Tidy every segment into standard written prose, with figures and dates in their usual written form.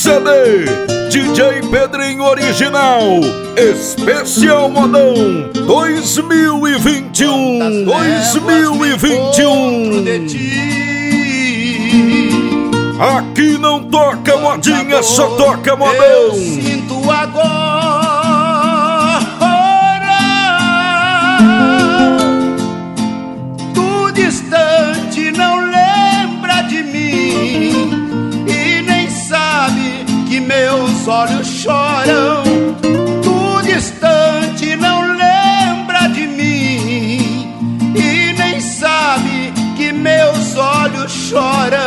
CD DJ Pedrinho Original Especial Modão 2021. Aqui não toca modinha, só toca modão. Eu sinto agora tu distante não lembra de mim e nem sabe que meus olhos choram. Tu distante não lembra de mim e nem sabe que meus olhos choram.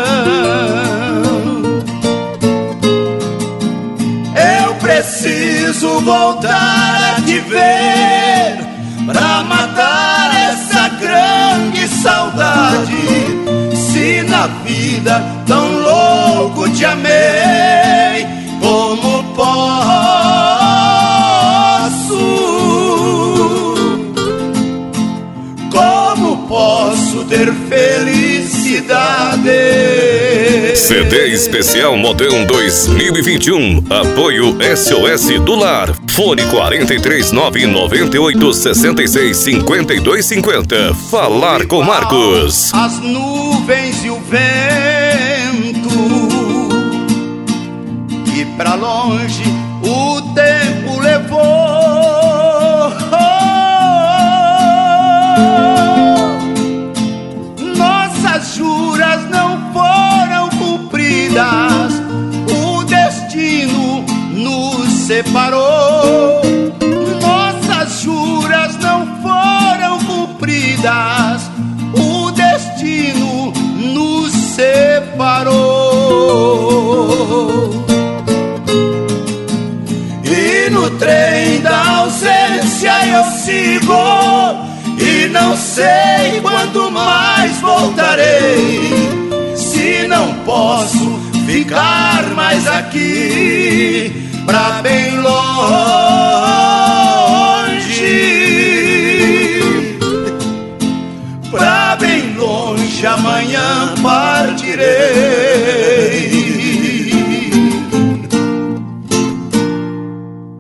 Eu preciso voltar a te ver pra matar essa grande saudade. Se na vida tão louco te amei, como posso ter felicidade? CD Especial Modão 2021. Apoio SOS do Lar. Fone 43998665250. Falar com Marcos. As nuvens e o vento, que pra longe o tempo levou. Nossas juras não foram cumpridas, o destino nos separou. Nossas juras não foram cumpridas, o destino nos separou. E no trem da ausência eu sigo, e não sei quando mais voltarei. Se não posso ficar mais aqui, pra bem longe, pra bem longe, amanhã partirei.